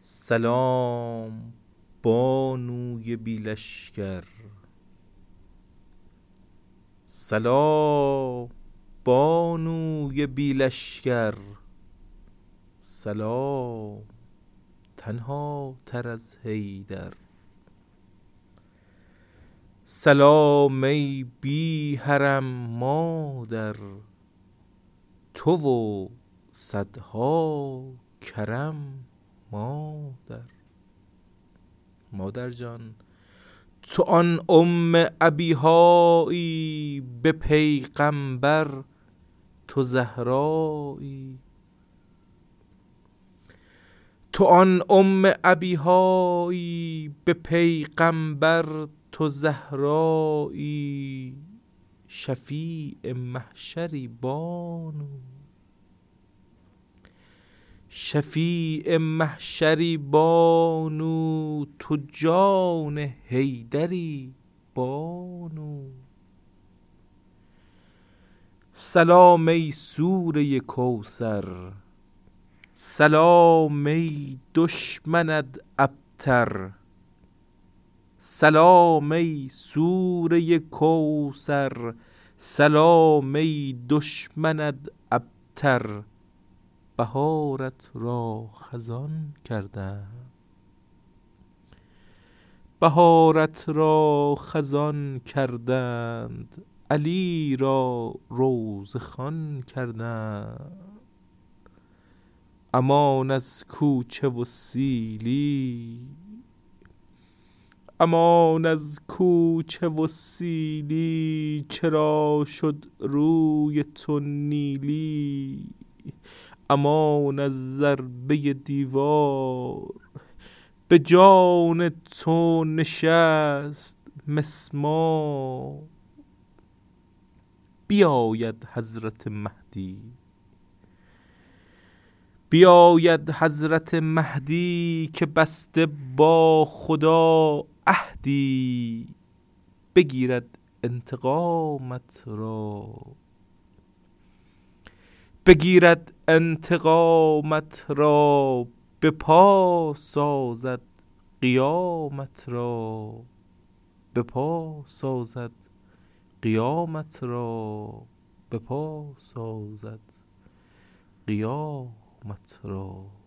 سلام بانوی بی لشکر، سلام بانوی بی لشکر، سلام تنها تر از حیدر. سلام ای بی حرم مادر، تو و صدها کرم مادر. مادر جان تو آن ابیهایی، به پیغمبر تو زهرایی. تو آن ابیهایی، به پیغمبر تو زهرایی. شفیع محشری بانو، شفیع محشری بانو، تو جان حیدری بانو. سلام ای سوره کوثر، سلام ای دشمنت ابتر. سلام ای سوره کوثر، سلام ای دشمنت ابتر. بهارت را خزان کردند، بهارت را خزان کردند. علی را روضه خوان کردند. امان از کوچه و سیلی، امان از کوچه و سیلی. چرا شد روی تو نیلی؟ امان از ضربه دیوار، به جان تو نشست مسمار. بیاید حضرت مهدی، بیاید حضرت مهدی، که بسته با خدا عهدی. بگیرد انتقامت را، بگیرد انتقامت را. به پا سازد قیامت را، به پا سازد قیامت را، به پا سازد قیامت را.